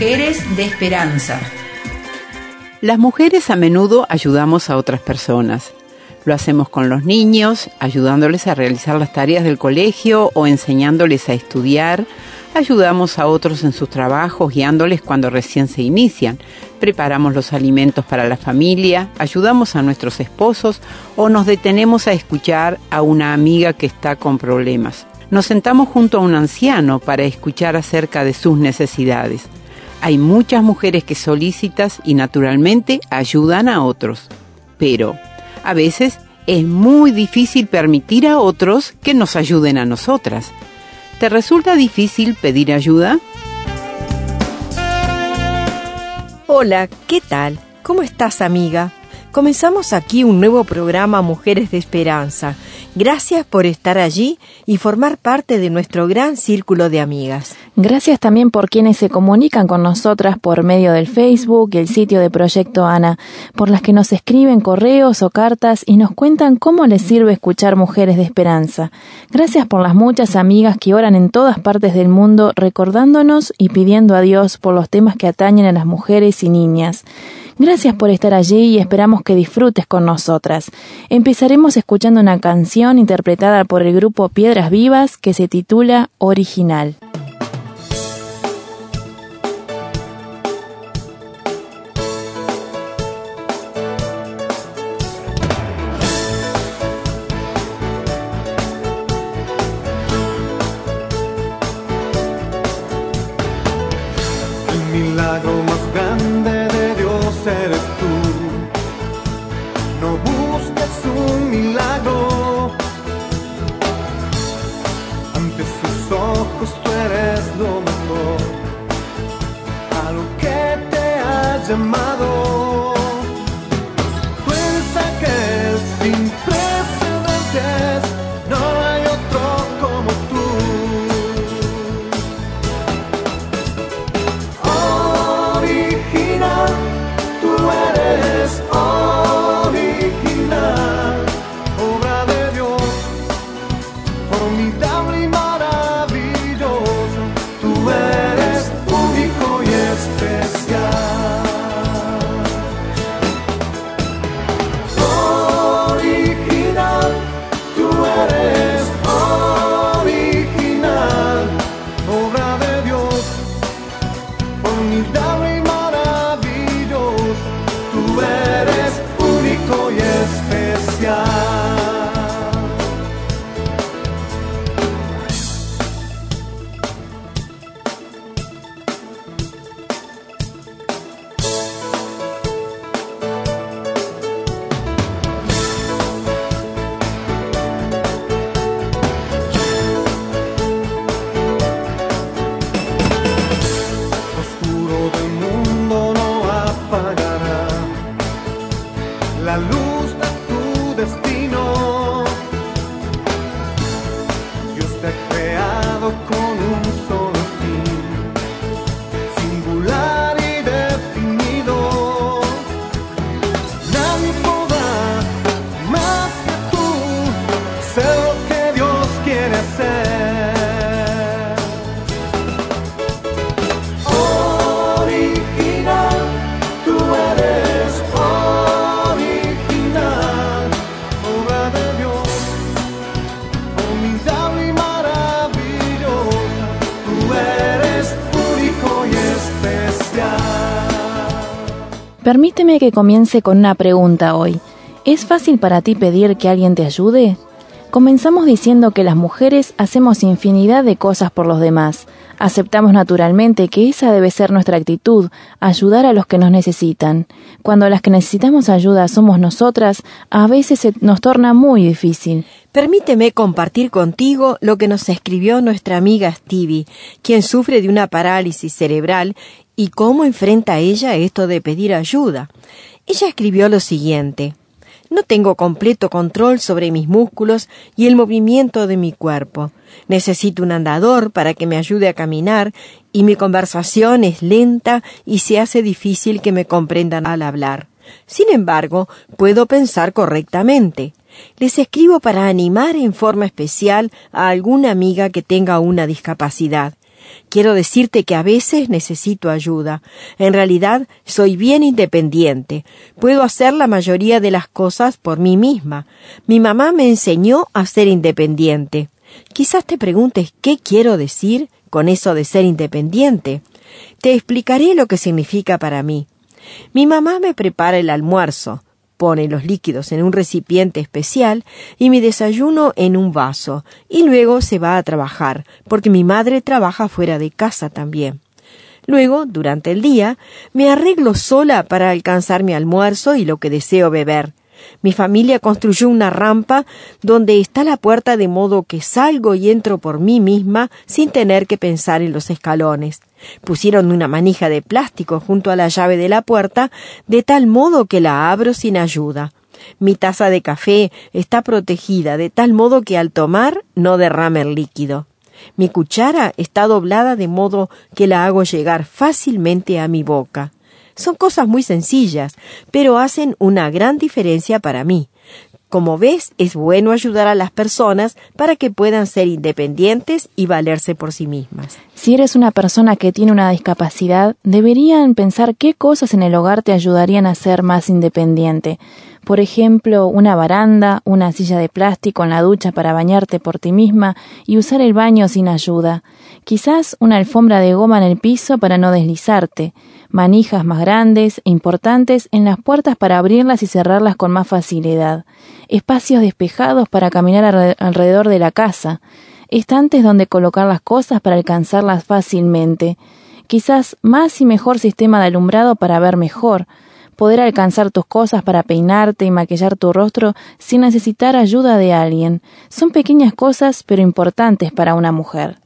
Mujeres de Esperanza. Las mujeres a menudo ayudamos a otras personas. Lo hacemos con los niños, ayudándoles a realizar las tareas del colegio o enseñándoles a estudiar. Ayudamos a otros en sus trabajos, guiándoles cuando recién se inician. Preparamos los alimentos para la familia, ayudamos a nuestros esposos o nos detenemos a escuchar a una amiga que está con problemas. Nos sentamos junto a un anciano para escuchar acerca de sus necesidades. Hay muchas mujeres que solícitas y naturalmente ayudan a otros. Pero a veces es muy difícil permitir a otros que nos ayuden a nosotras. ¿Te resulta difícil pedir ayuda? Hola, ¿qué tal? ¿Cómo estás, amiga? Comenzamos aquí un nuevo programa Mujeres de Esperanza. Gracias por estar allí y formar parte de nuestro gran círculo de amigas. Gracias también por quienes se comunican con nosotras por medio del Facebook, el sitio de Proyecto Ana, por las que nos escriben correos o cartas y nos cuentan cómo les sirve escuchar Mujeres de Esperanza. Gracias por las muchas amigas que oran en todas partes del mundo recordándonos y pidiendo a Dios por los temas que atañen a las mujeres y niñas. Gracias por estar allí y esperamos que disfrutes con nosotras. Empezaremos escuchando una canción interpretada por el grupo Piedras Vivas que se titula Original. El milagro más grande de Dios eres tú. No busques un milagro. Ante sus ojos tú eres lo mejor. A lo que te ha llamado. Tú eres aquel sin precedentes. No hay otro como tú. Original, tú eres original, obra de Dios, formidable y maravilloso. Tú eres único y especial. Original, tú eres original, obra de Dios, formidable y maravilloso. Tú eres único y especial. Oscuro del mundo no apagará la luz de tu destino. Dios te ha creado con un solo fin, singular y definido. Nadie podrá más que tú ser lo que Dios quiere hacer. Original, tú eres original, obra de Dios, formidable y maravillosa. Tú eres único y especial. Permíteme que comience con una pregunta hoy. ¿Es fácil para ti pedir que alguien te ayude? Comenzamos diciendo que las mujeres hacemos infinidad de cosas por los demás. Aceptamos naturalmente que esa debe ser nuestra actitud, ayudar a los que nos necesitan. Cuando las que necesitamos ayuda somos nosotras, a veces se nos torna muy difícil. Permíteme compartir contigo lo que nos escribió nuestra amiga Stevie, quien sufre de una parálisis cerebral, y cómo enfrenta ella esto de pedir ayuda. Ella escribió lo siguiente: no tengo completo control sobre mis músculos y el movimiento de mi cuerpo. Necesito un andador para que me ayude a caminar y mi conversación es lenta y se hace difícil que me comprendan al hablar. Sin embargo, puedo pensar correctamente. Les escribo para animar en forma especial a alguna amiga que tenga una discapacidad. Quiero decirte que a veces necesito ayuda. En realidad, soy bien independiente. Puedo hacer la mayoría de las cosas por mí misma. Mi mamá me enseñó a ser independiente. Quizás te preguntes qué quiero decir con eso de ser independiente. Te explicaré lo que significa para mí. Mi mamá me prepara el almuerzo, pone los líquidos en un recipiente especial y mi desayuno en un vaso, y luego se va a trabajar, porque mi madre trabaja fuera de casa también. Luego, durante el día, me arreglo sola para alcanzar mi almuerzo y lo que deseo beber. Mi familia construyó una rampa donde está la puerta, de modo que salgo y entro por mí misma sin tener que pensar en los escalones. Pusieron una manija de plástico junto a la llave de la puerta, de tal modo que la abro sin ayuda. Mi taza de café está protegida de tal modo que al tomar no derrame el líquido. Mi cuchara está doblada de modo que la hago llegar fácilmente a mi boca. Son cosas muy sencillas, pero hacen una gran diferencia para mí. Como ves, es bueno ayudar a las personas para que puedan ser independientes y valerse por sí mismas. Si eres una persona que tiene una discapacidad, deberían pensar qué cosas en el hogar te ayudarían a ser más independiente. Por ejemplo, una baranda, una silla de plástico en la ducha para bañarte por ti misma y usar el baño sin ayuda. Quizás una alfombra de goma en el piso para no deslizarte. Manijas más grandes e importantes en las puertas para abrirlas y cerrarlas con más facilidad. Espacios despejados para caminar alrededor de la casa. Estantes donde colocar las cosas para alcanzarlas fácilmente. Quizás más y mejor sistema de alumbrado para ver mejor. Poder alcanzar tus cosas para peinarte y maquillar tu rostro sin necesitar ayuda de alguien. Son pequeñas cosas pero importantes para una mujer.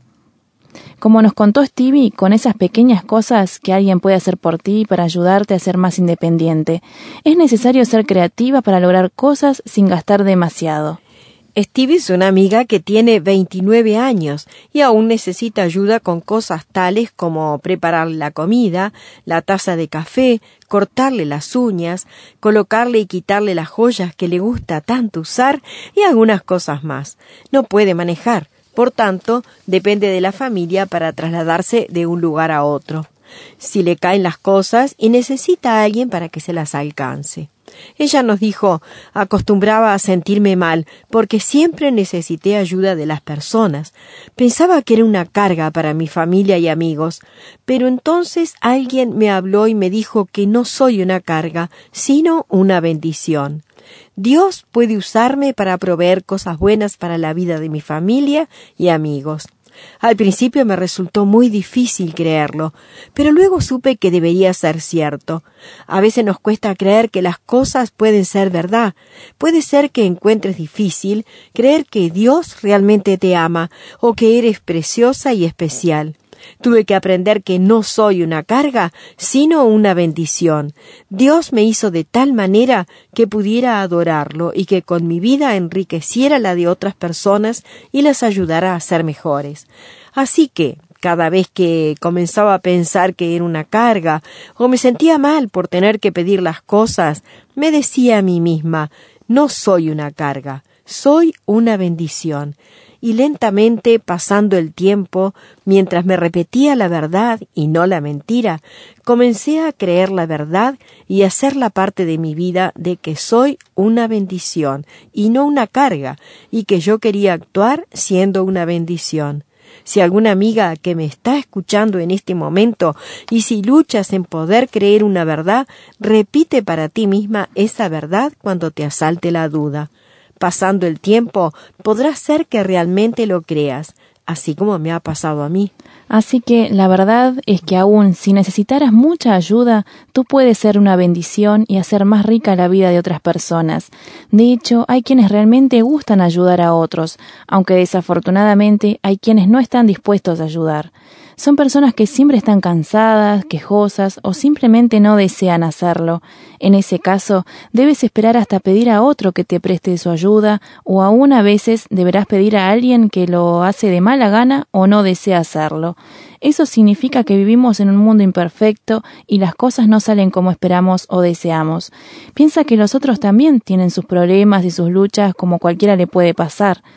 Como nos contó Stevie, con esas pequeñas cosas que alguien puede hacer por ti para ayudarte a ser más independiente, es necesario ser creativa para lograr cosas sin gastar demasiado. Stevie es una amiga que tiene 29 años y aún necesita ayuda con cosas tales como preparar la comida, la taza de café, cortarle las uñas, colocarle y quitarle las joyas que le gusta tanto usar y algunas cosas más. No puede manejar. Por tanto, depende de la familia para trasladarse de un lugar a otro. Si le caen las cosas y necesita a alguien para que se las alcance. Ella nos dijo, acostumbraba a sentirme mal porque siempre necesité ayuda de las personas. Pensaba que era una carga para mi familia y amigos, pero entonces alguien me habló y me dijo que no soy una carga, sino una bendición. Dios puede usarme para proveer cosas buenas para la vida de mi familia y amigos. Al principio me resultó muy difícil creerlo, pero luego supe que debería ser cierto. A veces nos cuesta creer que las cosas pueden ser verdad. Puede ser que encuentres difícil creer que Dios realmente te ama o que eres preciosa y especial. Tuve que aprender que no soy una carga, sino una bendición. Dios me hizo de tal manera que pudiera adorarlo y que con mi vida enriqueciera la de otras personas y las ayudara a ser mejores. Así que, cada vez que comenzaba a pensar que era una carga o me sentía mal por tener que pedir las cosas, me decía a mí misma, no soy una carga, soy una bendición. Y lentamente, pasando el tiempo, mientras me repetía la verdad y no la mentira, comencé a creer la verdad y a hacerla parte de mi vida de que soy una bendición y no una carga, y que yo quería actuar siendo una bendición. Si alguna amiga que me está escuchando en este momento y si luchas en poder creer una verdad, repite para ti misma esa verdad cuando te asalte la duda. Pasando el tiempo, podrá ser que realmente lo creas, así como me ha pasado a mí. Así que la verdad es que aún si necesitaras mucha ayuda, tú puedes ser una bendición y hacer más rica la vida de otras personas. De hecho, hay quienes realmente gustan ayudar a otros, aunque desafortunadamente hay quienes no están dispuestos a ayudar. Son personas que siempre están cansadas, quejosas o simplemente no desean hacerlo. En ese caso, debes esperar hasta pedir a otro que te preste su ayuda o aún a veces deberás pedir a alguien que lo hace de mala gana o no desea hacerlo. Eso significa que vivimos en un mundo imperfecto y las cosas no salen como esperamos o deseamos. Piensa que los otros también tienen sus problemas y sus luchas como cualquiera le puede pasar.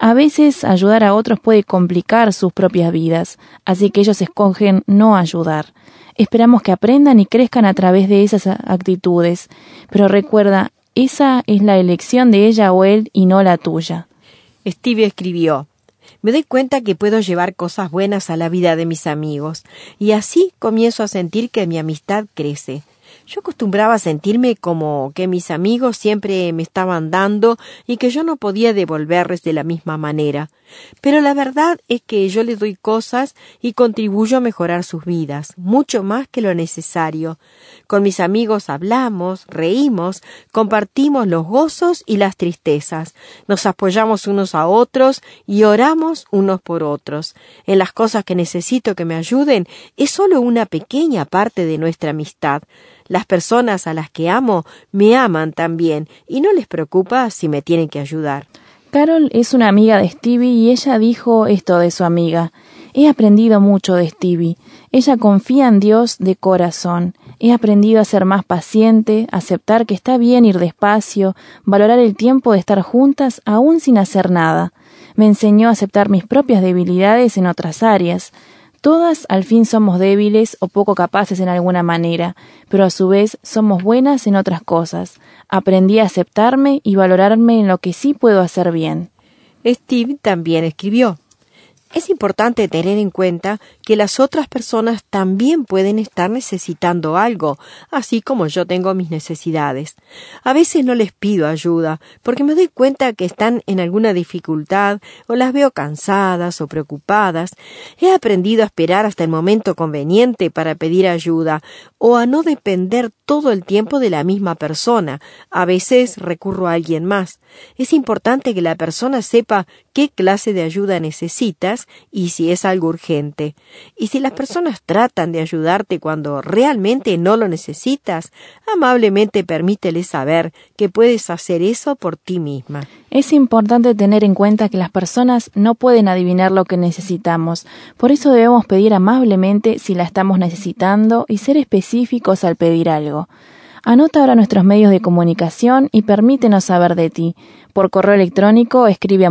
A veces ayudar a otros puede complicar sus propias vidas, así que ellos escogen no ayudar. Esperamos que aprendan y crezcan a través de esas actitudes, pero recuerda, esa es la elección de ella o él y no la tuya. Stevie escribió: me doy cuenta que puedo llevar cosas buenas a la vida de mis amigos, y así comienzo a sentir que mi amistad crece. Yo acostumbraba a sentirme como que mis amigos siempre me estaban dando y que yo no podía devolverles de la misma manera. Pero la verdad es que yo les doy cosas y contribuyo a mejorar sus vidas, mucho más que lo necesario. Con mis amigos hablamos, reímos, compartimos los gozos y las tristezas, nos apoyamos unos a otros y oramos unos por otros. En las cosas que necesito que me ayuden es solo una pequeña parte de nuestra amistad. Las personas a las que amo me aman también y no les preocupa si me tienen que ayudar. Carol es una amiga de Stevie y ella dijo esto de su amiga: he aprendido mucho de Stevie. Ella confía en Dios de corazón. He aprendido a ser más paciente, aceptar que está bien ir despacio, valorar el tiempo de estar juntas aún sin hacer nada. Me enseñó a aceptar mis propias debilidades en otras áreas. Todas al fin somos débiles o poco capaces en alguna manera, pero a su vez somos buenas en otras cosas. Aprendí a aceptarme y valorarme en lo que sí puedo hacer bien. Steve también escribió: es importante tener en cuenta que las otras personas también pueden estar necesitando algo, así como yo tengo mis necesidades. A veces no les pido ayuda, porque me doy cuenta que están en alguna dificultad o las veo cansadas o preocupadas. He aprendido a esperar hasta el momento conveniente para pedir ayuda o a no depender todo el tiempo de la misma persona. A veces recurro a alguien más. Es importante que la persona sepa qué clase de ayuda necesitas y si es algo urgente. Y si las personas tratan de ayudarte cuando realmente no lo necesitas, amablemente permíteles saber que puedes hacer eso por ti misma. Es importante tener en cuenta que las personas no pueden adivinar lo que necesitamos. Por eso debemos pedir amablemente si la estamos necesitando y ser específicos al pedir algo. Anota ahora nuestros medios de comunicación y permítenos saber de ti. Por correo electrónico escribe a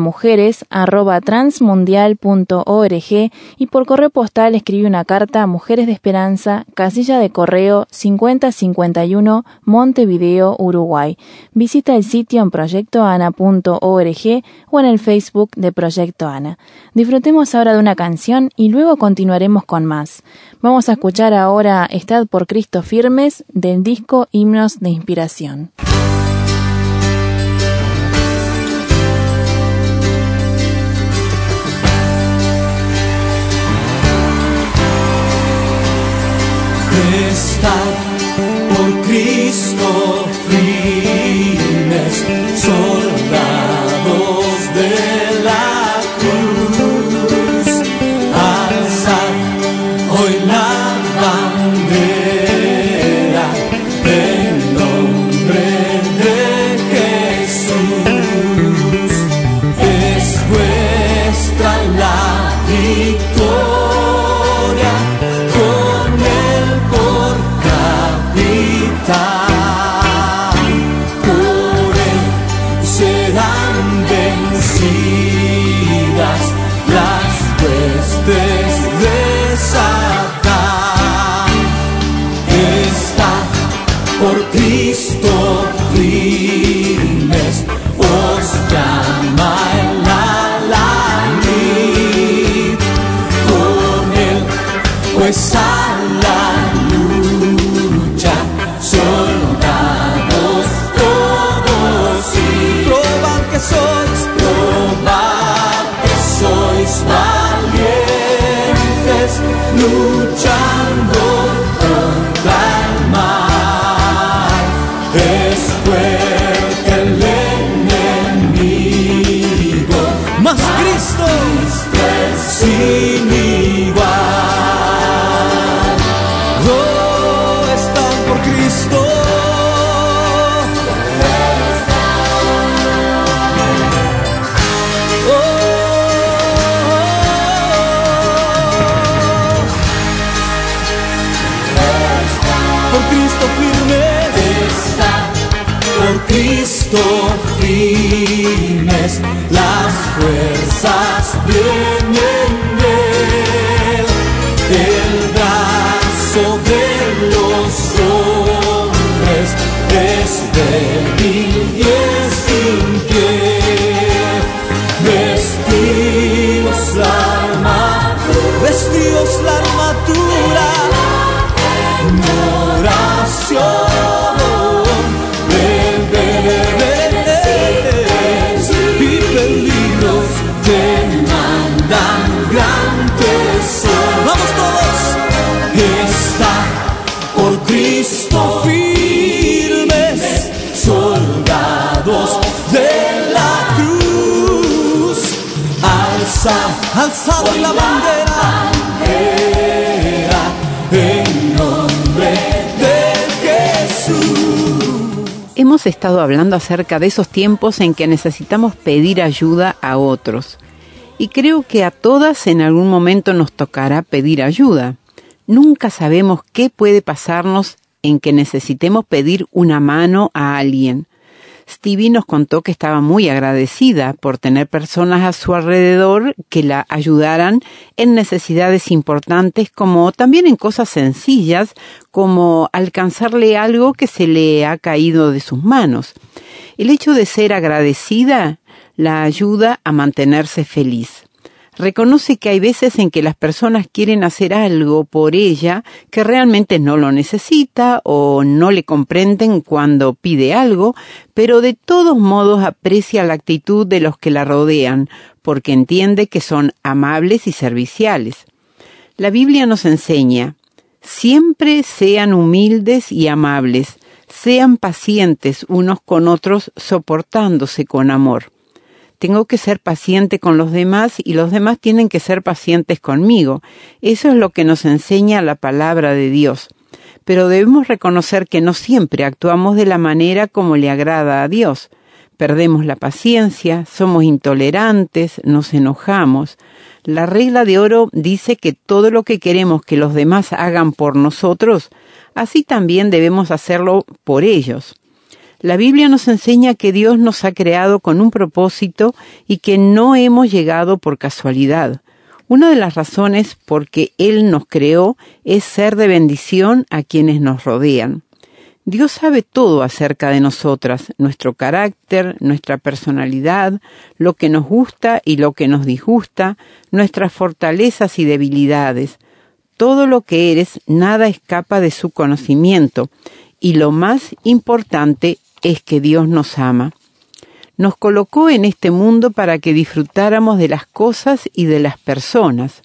mujeres@transmundial.org y por correo postal escribe una carta a Mujeres de Esperanza, casilla de correo 5051, Montevideo, Uruguay. Visita el sitio en proyectoana.org o en el Facebook de Proyecto Ana. Disfrutemos ahora de una canción y luego continuaremos con más. Vamos a escuchar ahora Estad por Cristo firmes del disco Himnos de Inspiración. Estad por Cristo firmes, soldados de la cruz. Alzad hoy la bandera en nombre de Jesús. Es vuestra la victoria, con Él por capitán. Por Él serán vencidas las huestes de Satán. Estad por Cristo firmes, os llama el alamid. Con Él pues a la lucha, soldados todos, y probad que sois valientes, luchando contra el mal. Es fuerte el enemigo, mas Cristo es sin igual. Oh, están por Cristo. Por Cristo firmes, por Cristo firmes, las fuerzas vienen de Él. El brazo de los hombres es débil y es sin pie. Vestíos la armadura, en oración, deberes y peligros demandan gran tesoro. ¡Vamos todos! Está por Cristo firmes, soldados de la cruz. Alzad la bandera, en nombre de Jesús. Hemos estado hablando acerca de esos tiempos en que necesitamos pedir ayuda a otros. Y creo que a todas en algún momento nos tocará pedir ayuda. Nunca sabemos qué puede pasarnos en que necesitemos pedir una mano a alguien. Stevie nos contó que estaba muy agradecida por tener personas a su alrededor que la ayudaran en necesidades importantes, como también en cosas sencillas, como alcanzarle algo que se le ha caído de sus manos. El hecho de ser agradecida la ayuda a mantenerse feliz. Reconoce que hay veces en que las personas quieren hacer algo por ella que realmente no lo necesita o no le comprenden cuando pide algo, pero de todos modos aprecia la actitud de los que la rodean, porque entiende que son amables y serviciales. La Biblia nos enseña: siempre sean humildes y amables, sean pacientes unos con otros, soportándose con amor. Tengo que ser paciente con los demás y los demás tienen que ser pacientes conmigo. Eso es lo que nos enseña la palabra de Dios. Pero debemos reconocer que no siempre actuamos de la manera como le agrada a Dios. Perdemos la paciencia, somos intolerantes, nos enojamos. La regla de oro dice que todo lo que queremos que los demás hagan por nosotros, así también debemos hacerlo por ellos. La Biblia nos enseña que Dios nos ha creado con un propósito y que no hemos llegado por casualidad. Una de las razones por que Él nos creó es ser de bendición a quienes nos rodean. Dios sabe todo acerca de nosotras, nuestro carácter, nuestra personalidad, lo que nos gusta y lo que nos disgusta, nuestras fortalezas y debilidades. Todo lo que eres, nada escapa de su conocimiento. Y lo más importante es que Dios nos ama. Nos colocó en este mundo para que disfrutáramos de las cosas y de las personas.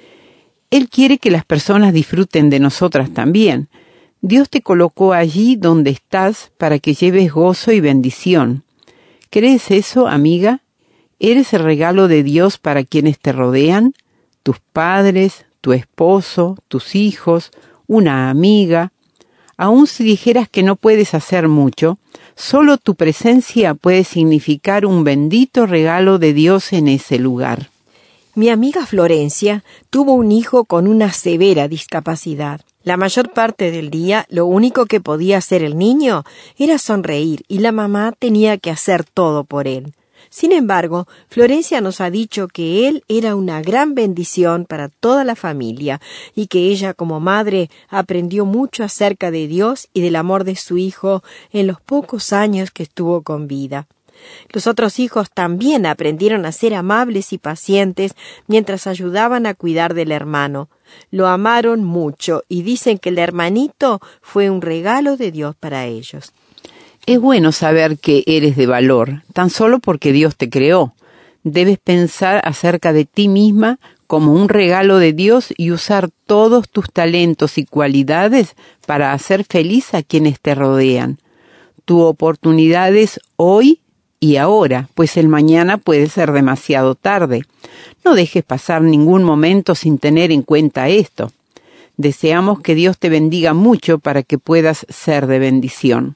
Él quiere que las personas disfruten de nosotras también. Dios te colocó allí donde estás para que lleves gozo y bendición. ¿Crees eso, amiga? ¿Eres el regalo de Dios para quienes te rodean? Tus padres, tu esposo, tus hijos, una amiga. Aun si dijeras que no puedes hacer mucho, solo tu presencia puede significar un bendito regalo de Dios en ese lugar. Mi amiga Florencia tuvo un hijo con una severa discapacidad. La mayor parte del día, lo único que podía hacer el niño era sonreír y la mamá tenía que hacer todo por él. Sin embargo, Florencia nos ha dicho que él era una gran bendición para toda la familia y que ella como madre aprendió mucho acerca de Dios y del amor de su hijo en los pocos años que estuvo con vida. Los otros hijos también aprendieron a ser amables y pacientes mientras ayudaban a cuidar del hermano. Lo amaron mucho y dicen que el hermanito fue un regalo de Dios para ellos. Es bueno saber que eres de valor, tan solo porque Dios te creó. Debes pensar acerca de ti misma como un regalo de Dios y usar todos tus talentos y cualidades para hacer feliz a quienes te rodean. Tu oportunidad es hoy y ahora, pues el mañana puede ser demasiado tarde. No dejes pasar ningún momento sin tener en cuenta esto. Deseamos que Dios te bendiga mucho para que puedas ser de bendición.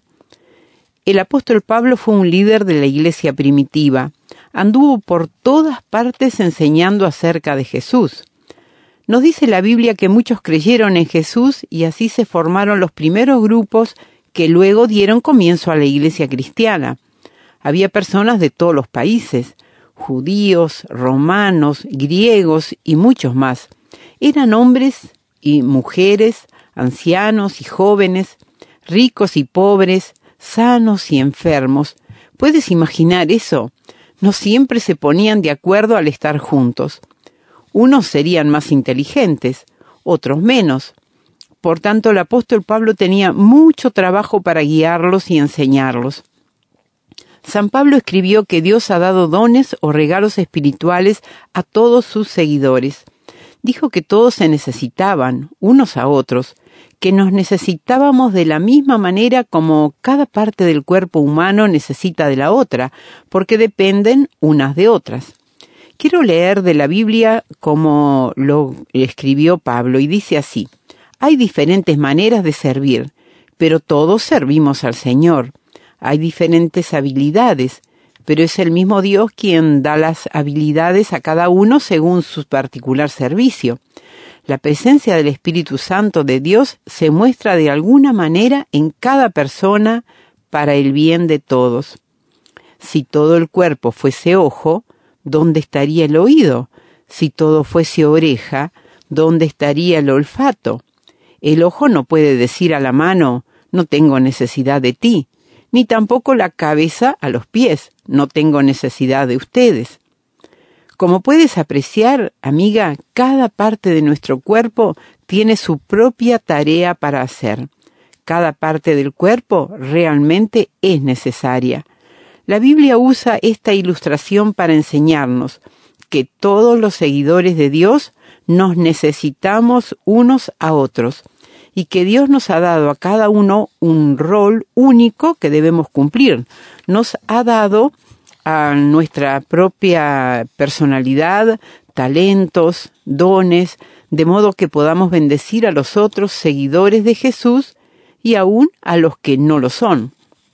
El apóstol Pablo fue un líder de la iglesia primitiva. Anduvo por todas partes enseñando acerca de Jesús. Nos dice la Biblia que muchos creyeron en Jesús y así se formaron los primeros grupos que luego dieron comienzo a la iglesia cristiana. Había personas de todos los países, judíos, romanos, griegos y muchos más. Eran hombres y mujeres, ancianos y jóvenes, ricos y pobres, sanos y enfermos. ¿Puedes imaginar eso? No siempre se ponían de acuerdo al estar juntos. Unos serían más inteligentes, otros menos. Por tanto, el apóstol Pablo tenía mucho trabajo para guiarlos y enseñarlos. San Pablo escribió que Dios ha dado dones o regalos espirituales a todos sus seguidores. Dijo que todos se necesitaban, unos a otros, que nos necesitábamos de la misma manera como cada parte del cuerpo humano necesita de la otra, porque dependen unas de otras. Quiero leer de la Biblia como lo escribió Pablo, y dice así: hay diferentes maneras de servir, pero todos servimos al Señor. Hay diferentes habilidades, pero es el mismo Dios quien da las habilidades a cada uno según su particular servicio. La presencia del Espíritu Santo de Dios se muestra de alguna manera en cada persona para el bien de todos. Si todo el cuerpo fuese ojo, ¿dónde estaría el oído? Si todo fuese oreja, ¿dónde estaría el olfato? El ojo no puede decir a la mano, no tengo necesidad de ti, ni tampoco la cabeza a los pies, no tengo necesidad de ustedes. Como puedes apreciar, amiga, cada parte de nuestro cuerpo tiene su propia tarea para hacer. Cada parte del cuerpo realmente es necesaria. La Biblia usa esta ilustración para enseñarnos que todos los seguidores de Dios nos necesitamos unos a otros y que Dios nos ha dado a cada uno un rol único que debemos cumplir. Nos ha dado a nuestra propia personalidad, talentos, dones, de modo que podamos bendecir a los otros seguidores de Jesús y aún a los que no lo son.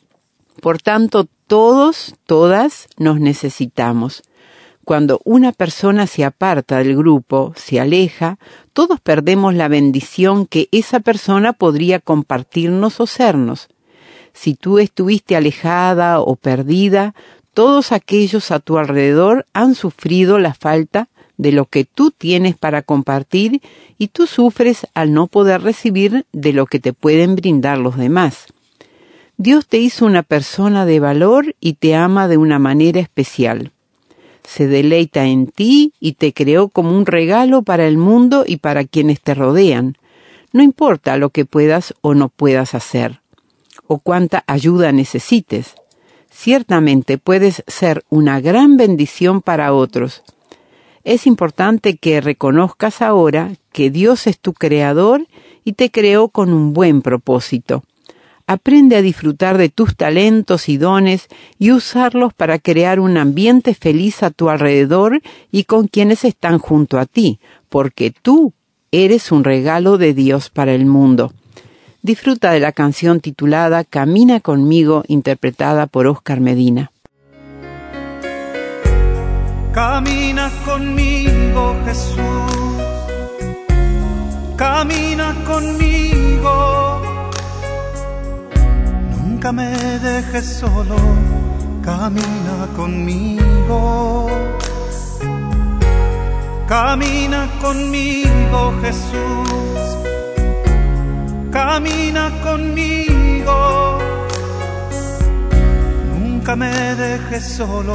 Por tanto, todos, todas nos necesitamos. Cuando una persona se aparta del grupo, se aleja, todos perdemos la bendición que esa persona podría compartirnos o sernos. Si tú estuviste alejada o perdida, todos aquellos a tu alrededor han sufrido la falta de lo que tú tienes para compartir y tú sufres al no poder recibir de lo que te pueden brindar los demás. Dios te hizo una persona de valor y te ama de una manera especial. Se deleita en ti y te creó como un regalo para el mundo y para quienes te rodean. No importa lo que puedas o no puedas hacer, o cuánta ayuda necesites. Ciertamente puedes ser una gran bendición para otros. Es importante que reconozcas ahora que Dios es tu creador y te creó con un buen propósito. Aprende a disfrutar de tus talentos y dones y usarlos para crear un ambiente feliz a tu alrededor y con quienes están junto a ti, porque tú eres un regalo de Dios para el mundo. Disfruta de la canción titulada Camina conmigo, interpretada por Oscar Medina. Camina conmigo, Jesús. Camina conmigo. Nunca me dejes solo. Camina conmigo. Camina conmigo, Jesús. Camina conmigo, nunca me dejes solo.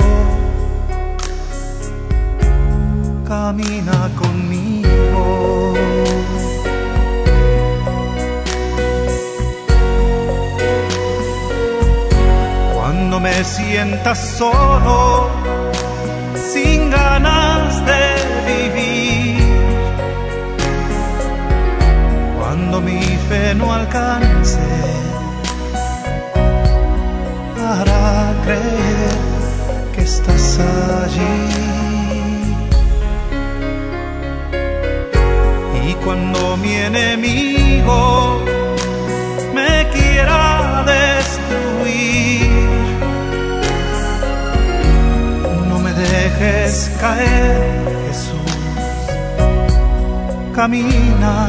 Camina conmigo. Cuando me sientas solo, sin ganas de vivir, cuando mi fe no alcance para creer que estás allí, y cuando mi enemigo me quiera destruir, no me dejes caer, Jesús. Camina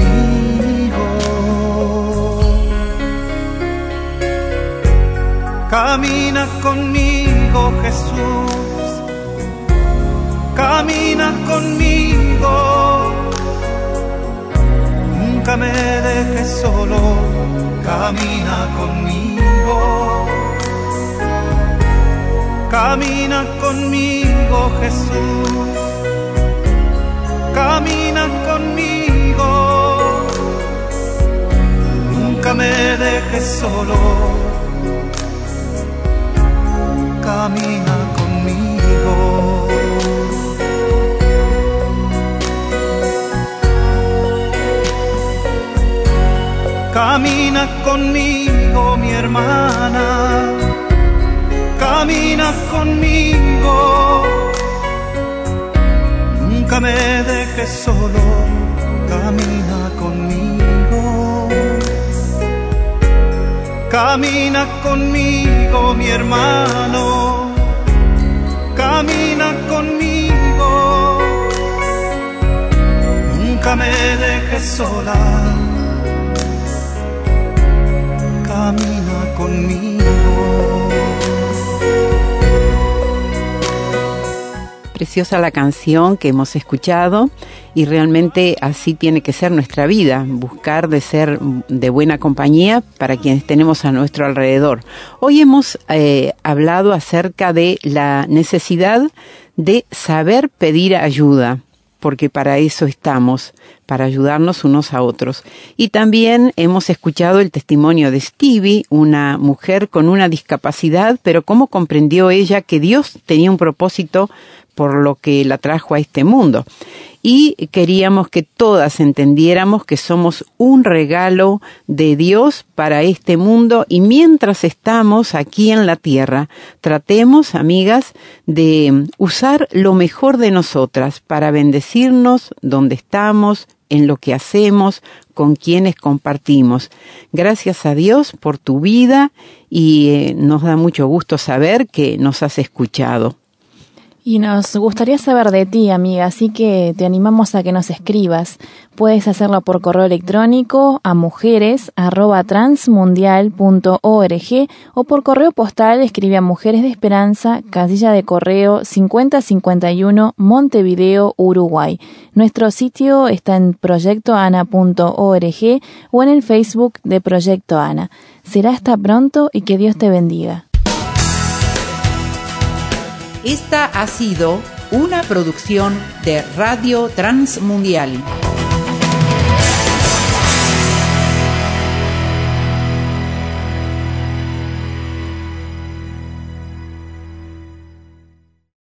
conmigo. Camina conmigo, Jesús, camina conmigo, nunca me dejes solo, camina conmigo, camina conmigo, Jesús, camina conmigo, nunca me dejes solo, camina conmigo. Camina conmigo, mi hermana, camina conmigo, nunca me dejes solo, camina conmigo. Camina conmigo, mi hermano, camina conmigo, nunca me dejes sola, camina conmigo. Preciosa la canción que hemos escuchado y realmente así tiene que ser nuestra vida, buscar de ser de buena compañía para quienes tenemos a nuestro alrededor. Hoy hemos hablado acerca de la necesidad de saber pedir ayuda, porque para eso estamos, para ayudarnos unos a otros. Y también hemos escuchado el testimonio de Stevie, una mujer con una discapacidad, pero cómo comprendió ella que Dios tenía un propósito por lo que la trajo a este mundo. Y queríamos que todas entendiéramos que somos un regalo de Dios para este mundo y mientras estamos aquí en la tierra, tratemos, amigas, de usar lo mejor de nosotras para bendecirnos donde estamos, en lo que hacemos, con quienes compartimos. Gracias a Dios por tu vida y nos da mucho gusto saber que nos has escuchado. Y nos gustaría saber de ti, amiga, así que te animamos a que nos escribas. Puedes hacerlo por correo electrónico a mujeres@transmundial.org o por correo postal escribe a Mujeres de Esperanza, casilla de correo 5051, Montevideo, Uruguay. Nuestro sitio está en proyectoana.org o en el Facebook de Proyecto Ana. Será hasta pronto y que Dios te bendiga. Esta ha sido una producción de Radio Transmundial.